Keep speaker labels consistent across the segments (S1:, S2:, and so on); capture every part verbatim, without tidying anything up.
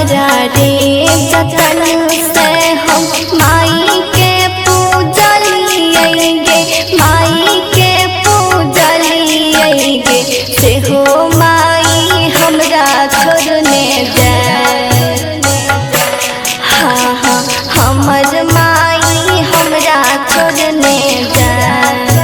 S1: हमरा रे जतन से हम माई के पूजलिए गे, माई के पूजलिए गे, से हो माई हमरा छोड़ने जाए। हाँ हाँ हमर माई हमरा छोड़ने जाए।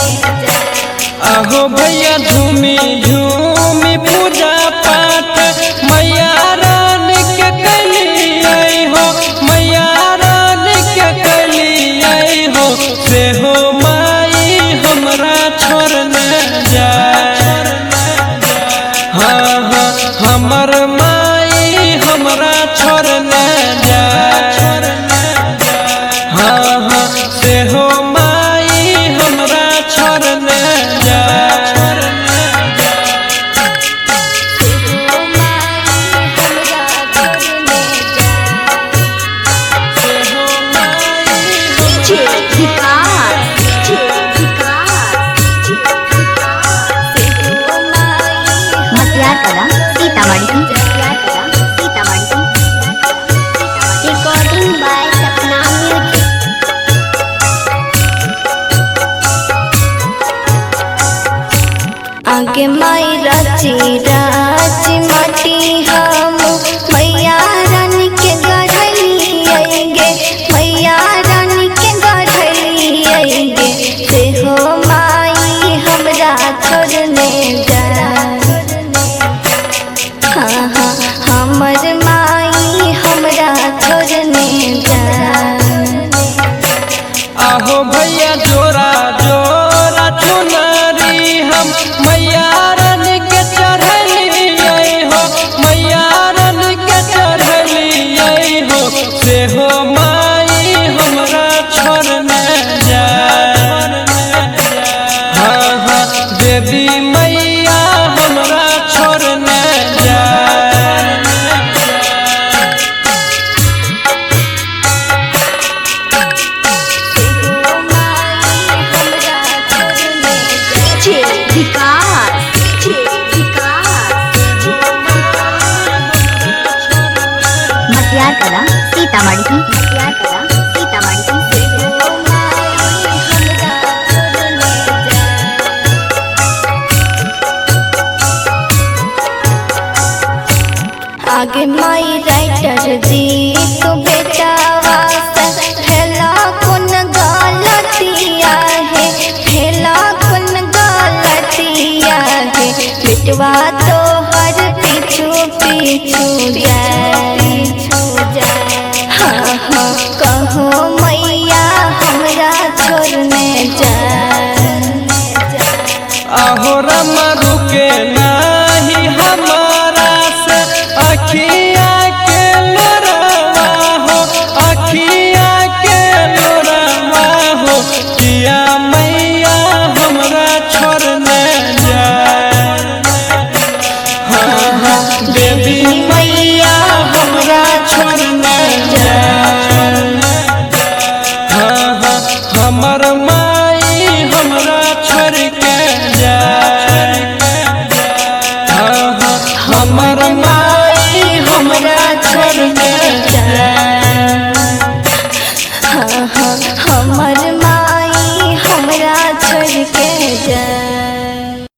S2: आहो भैया झूमी झूमी पूजा पाठ मैया रानी के कलिए हो, मैया रानी के कलिए हो, से हो माई हमरा छोड़ने जाए। हाँ हाँ हमर माई हमरा छोड़ने जाए। हाँ हाँ से हो माई हमरा छोड़ने
S1: आगे माई राची राची माटी हम मैया रानी के गढ़लिए गे, मैया रानी के गढ़लिए गे, से हो माई हमरा छोड़ने जाए। हाँ हाँ हमर माई हमरा छोड़ने जाए।
S2: आहो भैया जोरा जोरा चुनरी हम मैया रानी के चढ़लिए हो, मैया रानी के चढ़लिए हो, से हो माई हमरा छोड़ने जाए। हाँ हाँ देवी मैया हमरा छोड़ने जाए।
S3: मटियार कला सीतामढ़ी की, मटियार कला सीतामढ़ी की।
S1: आगे माई राइटर जी तो बेटा वास्ता फैला कौन गलतिया है, फैला कौन गलतिया है, बेटवा तो हर पीछू पीछू जाए। हाँ हाँ कहो मैया हमरा छोड़ने जाए।
S2: आहो रमा रुके नाही हमारा से अखिया के लोरवा हो, अखिया के लोरवा हो, किया मैया हमरा छोड़ने जाए। हाँ हाँ देवी मैया हमरा छोड़ने जाए। हाँ हाँ हमर माई हमरा छोड़ के जाए। हाँ हाँ हमर माई हमरा छोड़ के जाए।
S1: हाँ हाँ हमर माई हमरा छोड़ के जाए।